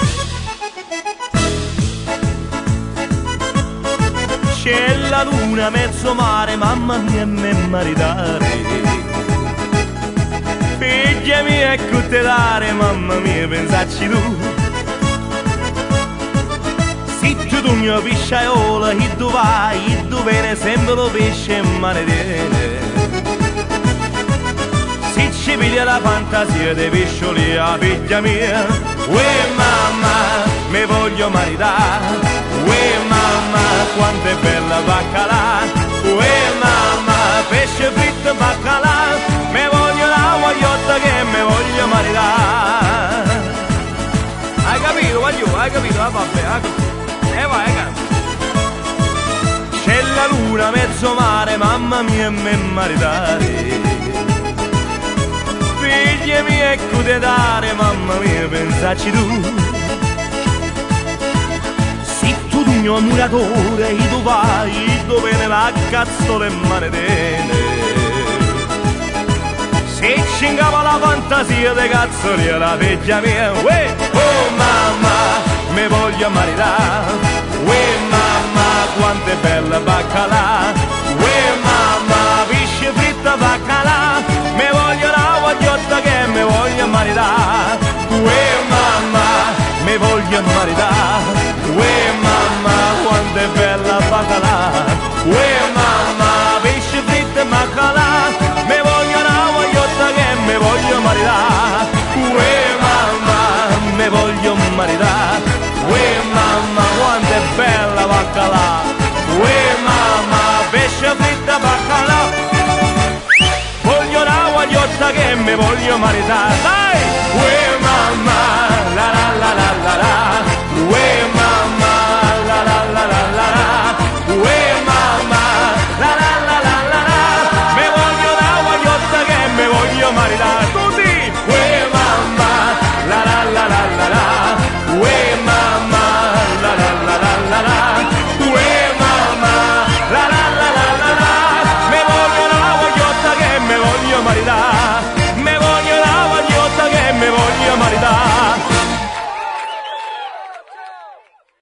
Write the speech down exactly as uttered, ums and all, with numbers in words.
C'è la luna mezzo mare, mamma mia, me maritare. Figlia mia, e cutelare, mamma mia, pensacci tu. Se tu tu mio pisciaiola, chi tu vai, chi tu viene, sempre lo pesce in mare tiene. Se ci piglia la fantasia dei pescioli, la figlia mia, uè mamma, mi voglio maritare. Uè mamma, quanto è bella baccalà. Uè mamma, pesce fritto baccalà. Me voglio la guagliotta che me voglio maritare. Hai capito, guaglio? Hai capito? Ah, vabbè, hai capito. E vai, canta. C'è la luna mezzo mare, mamma mia, me maritare. Figlie mie, cude dare, mamma mia, pensacci tu. Mio muratore, e tu vai dove nella cazzola e manetene. Se ci ingava la fantasia dei cazzoli la figlia mia, uè, oh mamma, me voglio maritare. Uè mamma, quanto è bella baccalà. Uè mamma, pesce fritta baccalà. Me voglio la guagliotta che me voglio maritare. Uè mamma, me voglio maritare. Uè mamma, quanto è bella baccalà. Uè mamma, pesce fritto e baccalà. Me voglio una guagliotta che me voglio maritare. Uè mamma, me voglio maritare. Uè mamma, quanto è bella baccalà. Uè mamma, pesce fritto e baccalà. Voglio una guagliotta che me voglio maritare. Dai! Uè mamma,